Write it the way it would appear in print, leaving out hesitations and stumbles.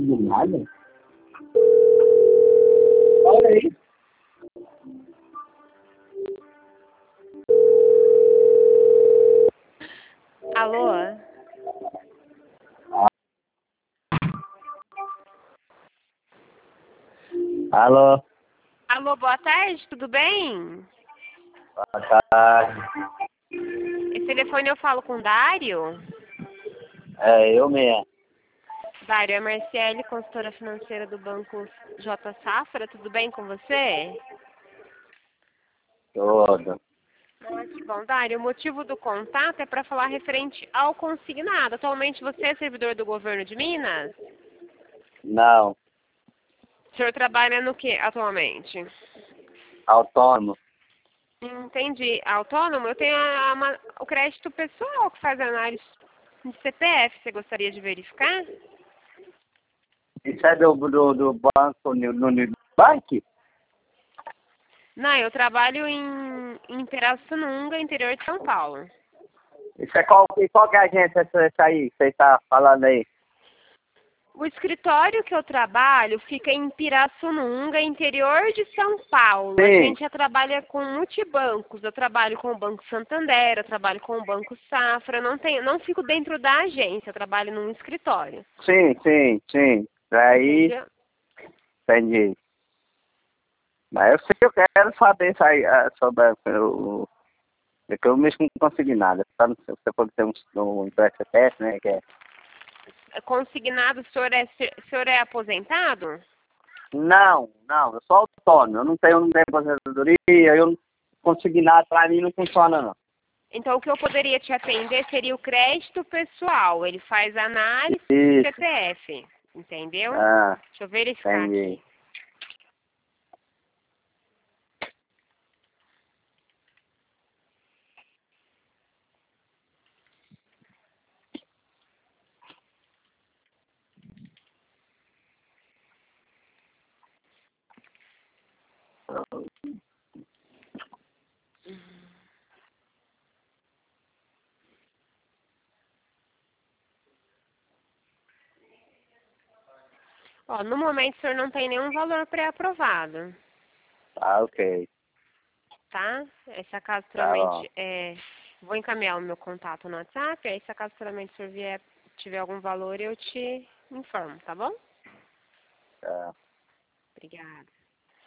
Do nada? Olha aí. Alô? Alô? Alô, boa tarde, tudo bem? Boa tarde. Esse telefone eu falo com o Dário? É, eu mesmo. Dário, é Marciele, consultora financeira do Banco J Safra, tudo bem com você? Todo. Ah, que bom. Dário, o motivo do contato é para falar referente ao consignado. Atualmente você é servidor do governo de Minas? Não. O senhor trabalha no que atualmente? Autônomo. Entendi. Autônomo? Eu tenho o crédito pessoal que faz análise de CPF. Você gostaria de verificar? Isso é do banco no Nubank? Não, eu trabalho em Pirassununga, interior de São Paulo. Isso é qual que é a agência essa aí que você está falando aí? O escritório que eu trabalho fica em Pirassununga, interior de São Paulo. A Sim, gente já trabalha com multibancos. Eu trabalho com o Banco Santander, eu trabalho com o Banco Safra. Não fico dentro da agência, eu trabalho num escritório. sim. Aí, Entendeu? entendi. Mas eu sei que eu quero saber isso aí, sobre o... É que eu mesmo não consegui nada. Só não sei, você pode ter um empréstimo teste, né? Que é... Consignado, o senhor é aposentado? Não, eu sou autônomo. Eu não tenho aposentadoria, eu não consegui nada, pra mim não funciona não. Então, o que eu poderia te atender seria o crédito pessoal. Ele faz análise do Isso. CPF, entendeu? Ah, Deixa eu verificar entendi. aqui. Ó, no momento, o senhor não tem nenhum valor pré-aprovado, Tá, ok. tá? Se acaso Tá bom. futuramente, vou encaminhar o meu contato no WhatsApp, aí se acaso futuramente o senhor tiver algum valor, eu te informo, tá bom? Tá. Obrigada.